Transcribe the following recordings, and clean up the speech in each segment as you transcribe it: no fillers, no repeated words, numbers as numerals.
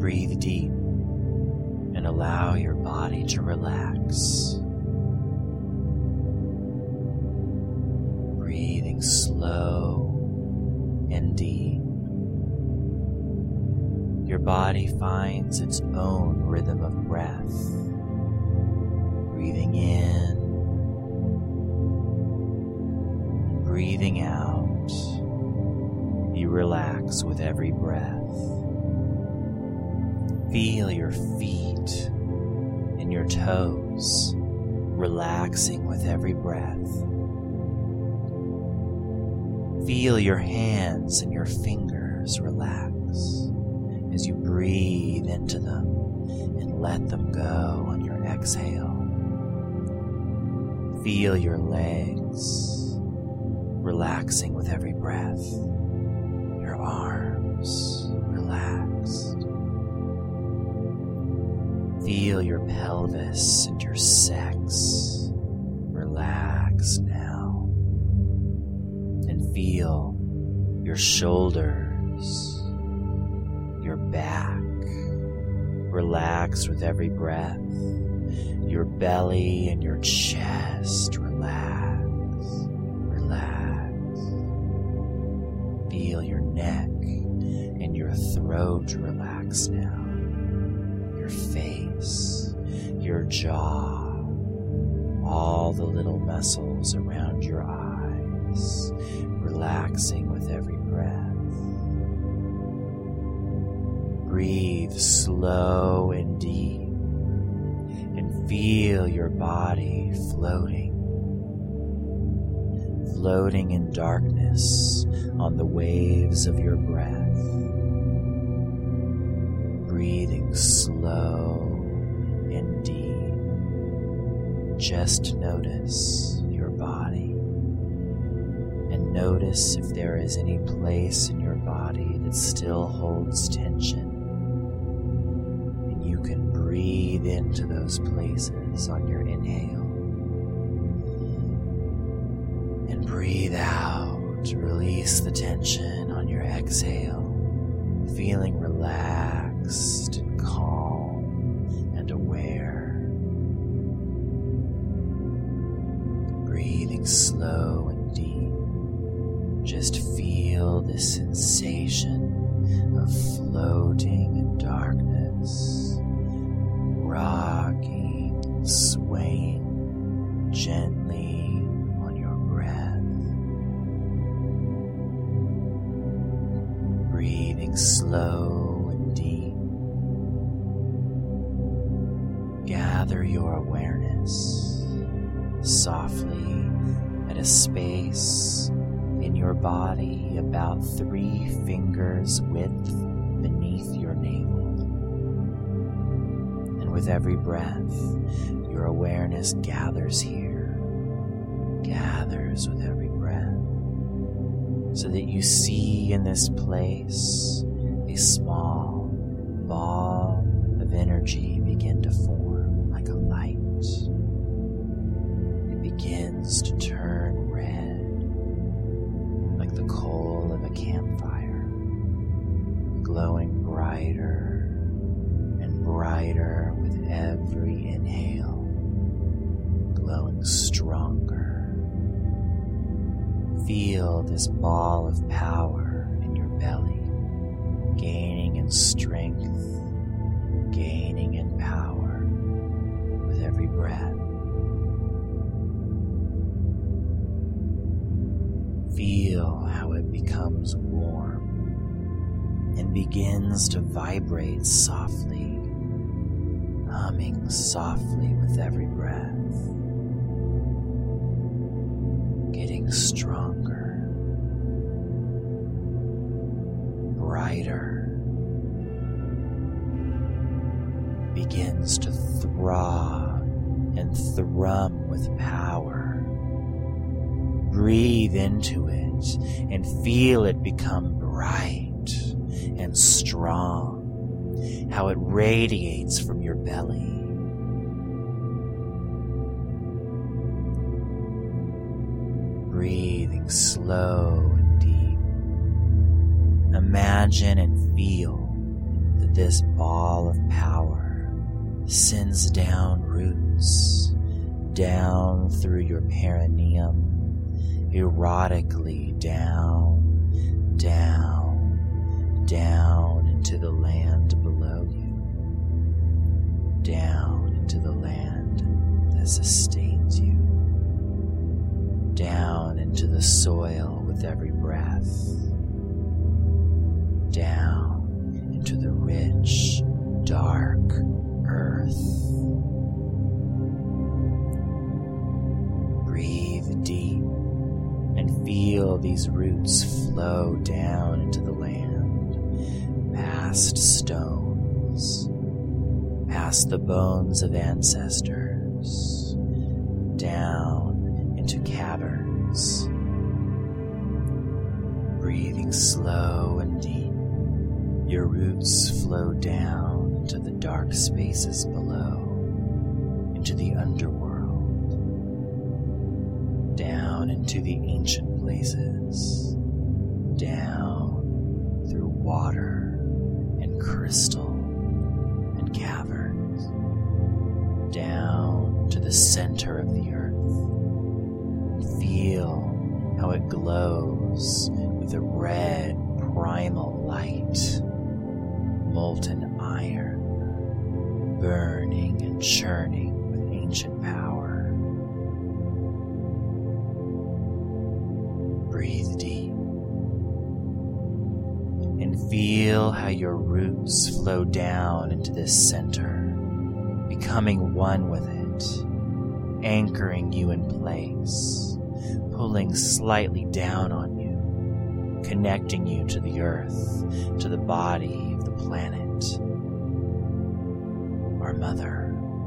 Breathe deep and allow your body to relax. Breathing slow and deep. Your body finds its own rhythm of breath. Breathing in, breathing out. You relax with every breath. Feel your feet and your toes relaxing with every breath. Feel your hands and your fingers relax as you breathe into them and let them go on your exhale. Feel your legs relaxing with every breath. Your arms relaxed. Feel your pelvis and your sex relax now. And feel your shoulders, your back relax with every breath. Your belly and your chest relax. Feel your neck and your throat relax now. Your face, your jaw, all the little muscles around your eyes, relaxing with every breath. Breathe slow and deep and feel your body floating in darkness on the waves of your breath. Breathing slow and deep. Just notice your body and notice if there is any place in your body that still holds tension. And you can breathe into those places on your inhale. And breathe out to release the tension on your exhale, feeling relaxed and calm and aware. Breathing slow and deep. Just feel this sensation of floating in darkness, rocking, swaying gently on your breath. Breathing slow and deep. Gather your awareness softly at a space in your body about 3 fingers width beneath your navel. And with every breath, your awareness gathers here, gathers with every breath, so that you see in this place a small ball of energy begin to form like a light. It begins to turn red, like the coal of a campfire, glowing brighter and brighter with every inhale, glowing stronger. Feel this ball of power in your belly, gaining in strength, gaining in power with every breath. Feel how it becomes warm and begins to vibrate softly, humming softly with every breath, getting stronger, brighter, begins to throb and thrum with power. Breathe into it and feel it become bright and strong, how it radiates from your belly. Breathing slow and deep. Imagine and feel the this ball of power sends down roots, down through your perineum, erotically down, down, down into the land below you, down into the land that sustains you, down into the soil with every breath, down into the rich, dark earth. Breathe deep and feel these roots flow down into the land, past stones, past the bones of ancestors, down into caverns. Breathing slow and deep, your roots flow down into the dark spaces below, into the underworld, down into the ancient places, down through water and crystal and caverns, down to the center of the earth. Feel how it glows with a red primal light, molten iron, burning and churning with ancient power. Breathe deep and feel how your roots flow down into this center, becoming one with it, anchoring you in place, pulling slightly down on you, connecting you to the earth, to the body of the planet, our mother.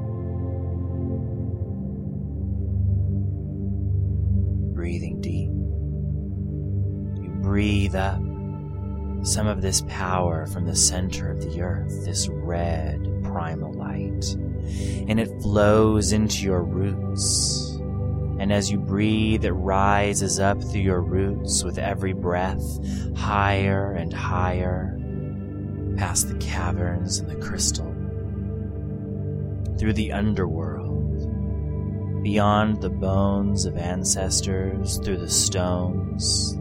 Breathing deep, you breathe up some of this power from the center of the earth, this red primal light, and it flows into your roots. And as you breathe, it rises up through your roots with every breath, higher and higher, past the caverns and the crystal, through the underworld, beyond the bones of ancestors, through the stones.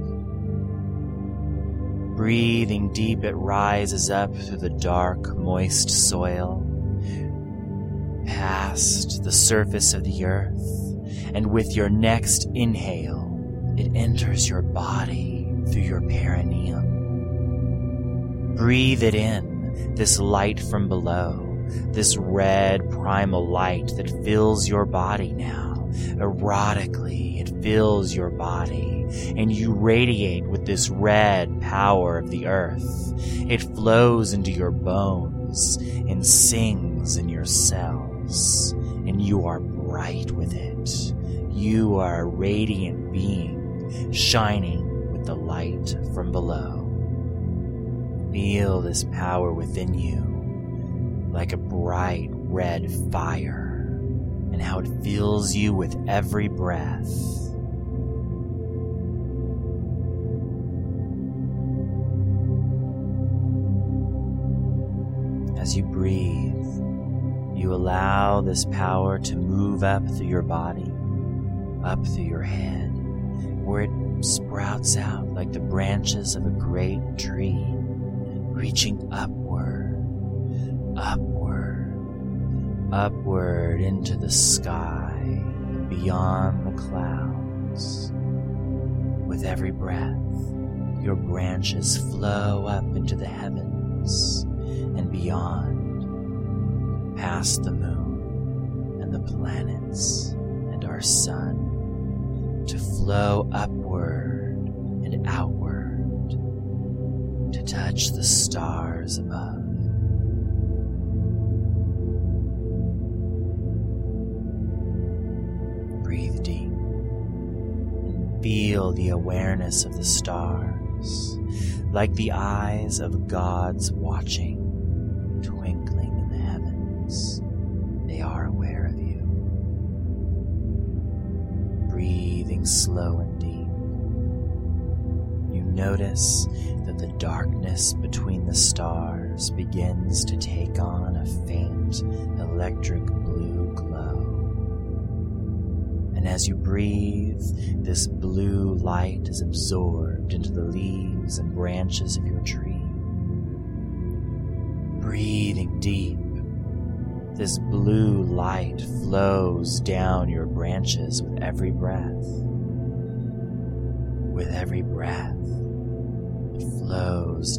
Breathing deep, it rises up through the dark, moist soil, past the surface of the earth, and with your next inhale, it enters your body through your perineum. Breathe it in, this light from below, this red primal light that fills your body now. Erotically, it fills your body, and you radiate with this red power of the earth. It flows into your bones and sings in your cells, and you are bright with it. You are a radiant being, shining with the light from below. Feel this power within you like a bright red fire, and how it fills you with every breath. As you breathe, you allow this power to move up through your body, up through your head, where it sprouts out like the branches of a great tree, reaching upward, upward, upward into the sky, beyond the clouds. With every breath, your branches flow up into the heavens and beyond, past the moon and the planets and our sun, to flow upward and outward, to touch the stars above. Breathe deep and feel the awareness of the stars, like the eyes of gods watching, twinkling in the heavens. They are aware of you. Breathing slow and deep, you notice that the darkness between the stars shoulders begins to take on a faint electric blue glow. And as you breathe, this blue light is absorbed into the leaves and branches of your tree. Breathing deep, this blue light flows down your branches with every breath. With every breath, it flows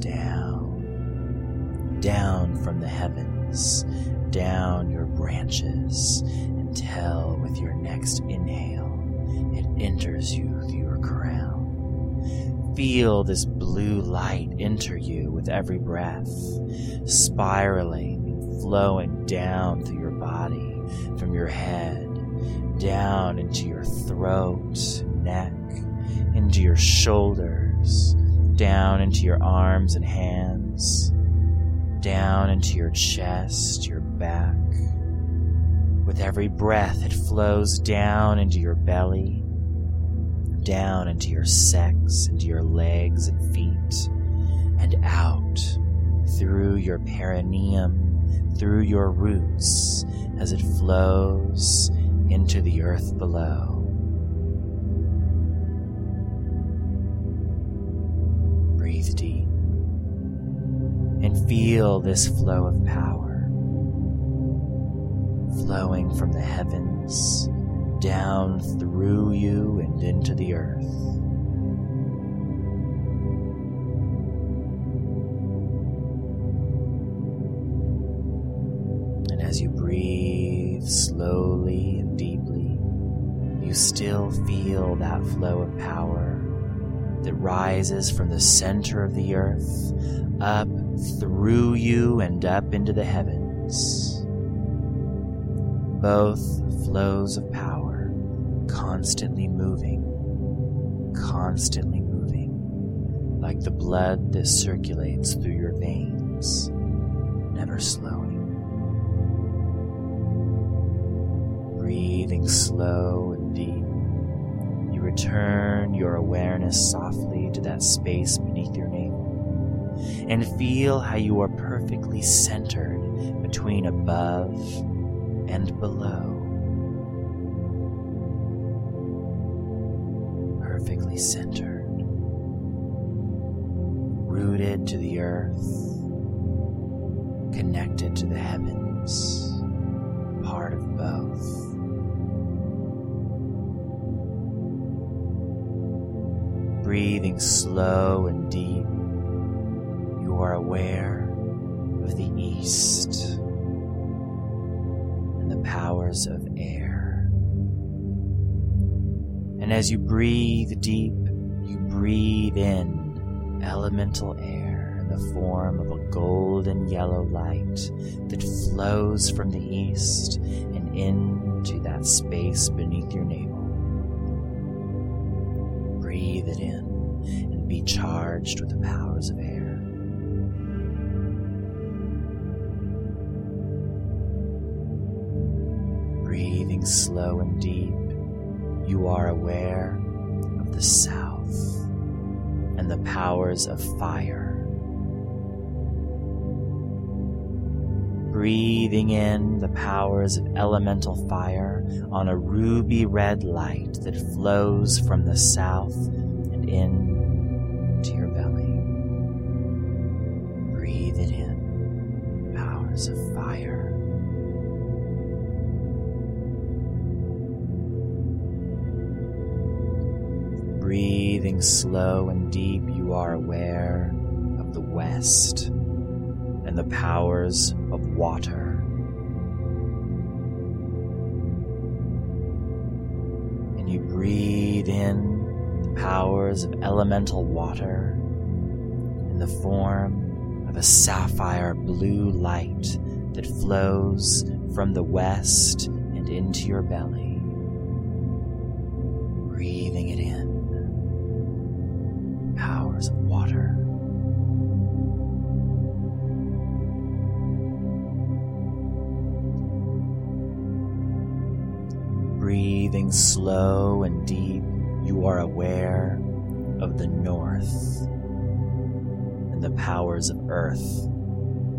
down from the heavens, down your branches, until with your next inhale, it enters you through your crown. Feel this blue light enter you with every breath, spiraling and flowing down through your body, from your head, down into your throat, neck, into your shoulders, down into your arms and hands, down into your chest, your back. With every breath, it flows down into your belly, down into your sex, into your legs and feet, and out through your perineum, through your roots, as it flows into the earth below. Breathe deep and feel this flow of power flowing from the heavens down through you and into the earth. And as you breathe slowly and deeply, you still feel that flow of power that rises from the center of the earth, up through you and up into the heavens. Both flows of power, constantly moving, like the blood that circulates through your veins, never slowing. Breathing slow and deep, you return your awareness softly to that space beneath your navel, and feel how you are perfectly centered between above and below. Perfectly centered, rooted to the earth, connected to the heavens, part of both. Breathing slow and deep, you are aware of the east and the powers of air. And as you breathe deep, you breathe in elemental air in the form of a golden yellow light that flows from the east and into that space beneath your navel. Breathe it in and be charged with the powers of air. Breathing slow and deep, you are aware of the south and the powers of fire. Breathing in the powers of elemental fire on a ruby red light that flows from the south and in to your belly. Breathe it in, powers of fire. Breathing slow and deep, you are aware of the west and the powers of water. And you breathe in the powers of elemental water in the form of a sapphire blue light that flows from the west and into your belly. Breathing it in. Powers of water. Breathing slow and deep, you are aware of the north and the powers of earth.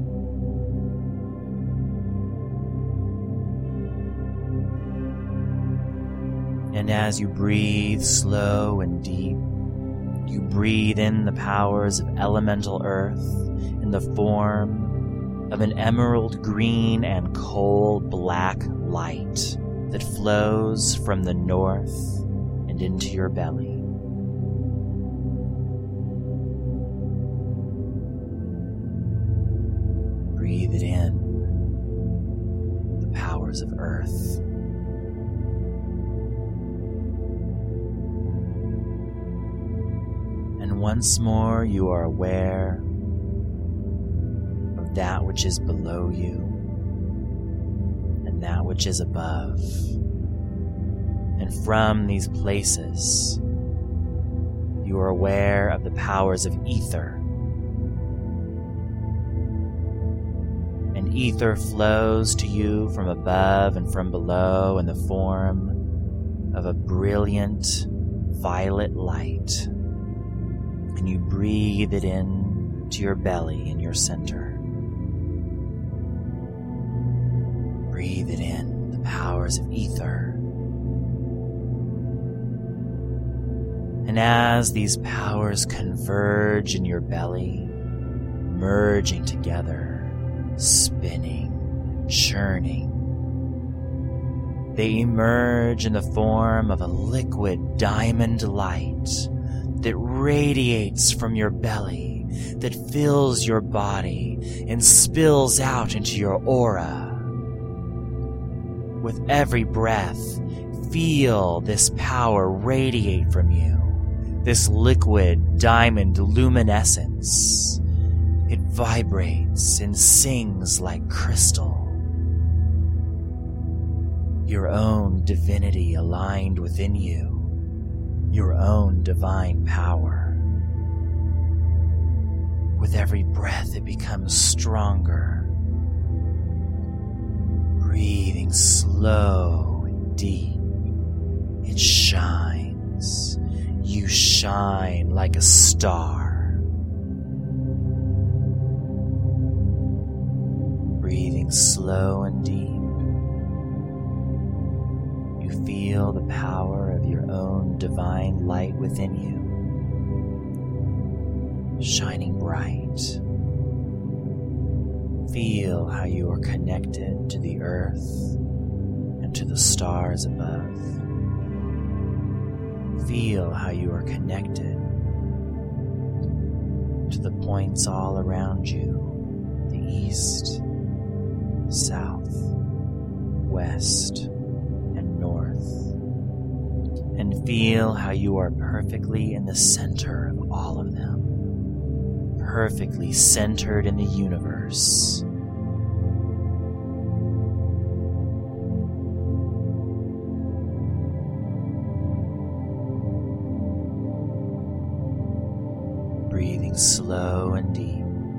And as you breathe slow and deep, you breathe in the powers of elemental earth in the form of an emerald green and coal black light that flows from the north and into your belly. Breathe it in, the powers of earth. And once more you are aware of that which is below you and that which is above. And from these places, you are aware of the powers of ether. And ether flows to you from above and from below in the form of a brilliant violet light. And you breathe it in to your belly in your center. Breathe it in, the powers of ether. And as these powers converge in your belly, merging together, spinning, churning, they emerge in the form of a liquid diamond light that radiates from your belly, that fills your body and spills out into your aura. With every breath, feel this power radiate from you, this liquid diamond luminescence. It vibrates and sings like crystal. Your own divinity aligned within you, your own divine power. With every breath, it becomes stronger. Breathing slow and deep, it shines. You shine like a star. Breathing slow and deep, you feel the power of your own divine light within you, shining bright. Feel how you are connected to the earth and to the stars above. Feel how you are connected to the points all around you, the east, south, west, and north. And feel how you are perfectly in the center of all of them, perfectly centered in the universe. Breathing slow and deep.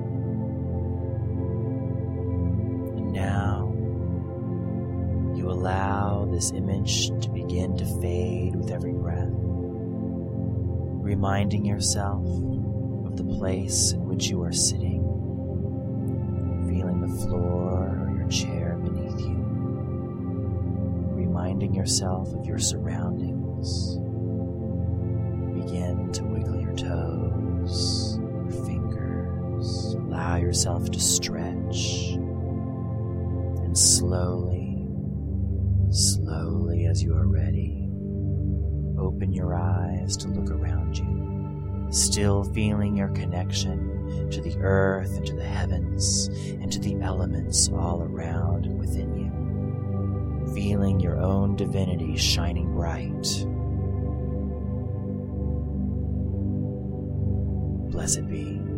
And now you allow this image to begin to fade with every breath, reminding yourself of the place in which you are sitting, feeling the floor or your chair beneath you, reminding yourself of your surroundings. Begin to wiggle your toes, your fingers. Allow yourself to stretch. And slowly, slowly as you are ready, open your eyes to look around you, still feeling your connection to the earth and to the heavens and to the elements all around and within you, feeling your own divinity shining bright. Blessed be.